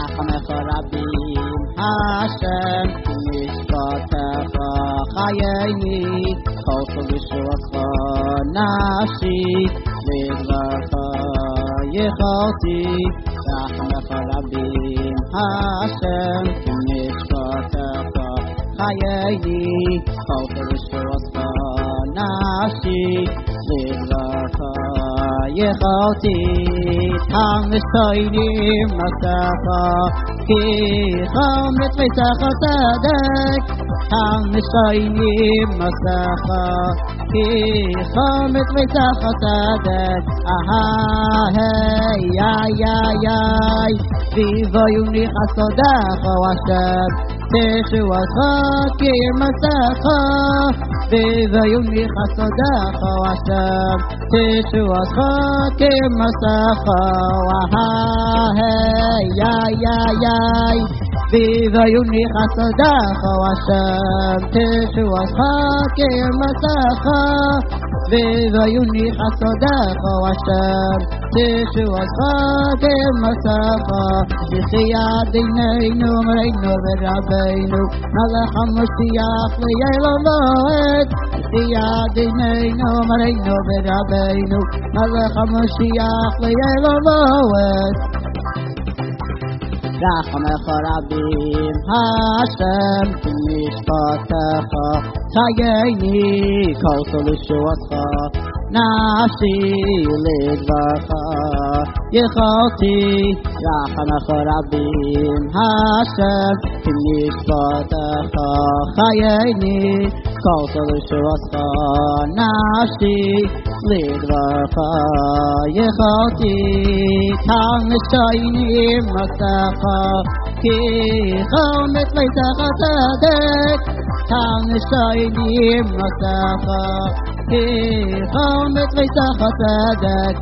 רחמך רבים השם משפטך חייני חוסר ישועתך נפשי לדברך יכולתי רחמך רבים השם משפטך חייני חוסר ישועתך נפשי לדברך יכולתי המשתיינים מסך כי חמת ויצח צדק המשתיינים מסך כי חמת ויצח צדק איי ויבואוני חסדך השם תשועתך כמסך ויבואוני חסדך השם תשועתך כמסך ויבואוני חסדך השם תשועתך כמסך ויבואוני חסדך השם תשועתך כמסך בחיידינו אמרנו ורבנו מלך המשיח לילה מועד בחיידינו אמרנו ורבנו מלך המשיח לילה מועד רחמך רבים השם משפטך חייני חוסר ישועתך נפשי לדברך יכולתי רחמך רבים השם משפטך חייני חוסר ישועתך נפשי לדברך יכולתי המשתיינים מסך כי חמת ויצח צדק המשתיינים מסך כי חמת ויצח צדק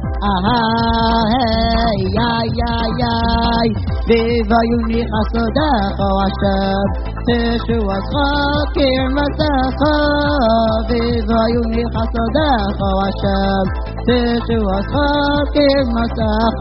ויבואוני חסדך השם תשועתך כמסך ויבואוני חסדך השם תשועתך כמסך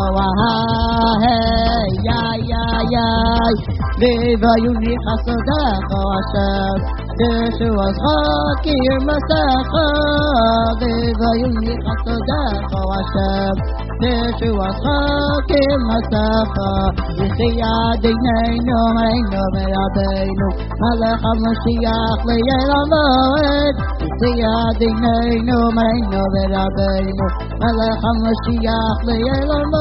ויבואוני חסדך השם תשועתך כמסך ויבואוני חסדך השם תשועתך כמסך בחיידינו אמרנו ורבנו מלך המשיח לילה מועד בחיידינו אמרנו ורבנו מלך המשיח לילה מועד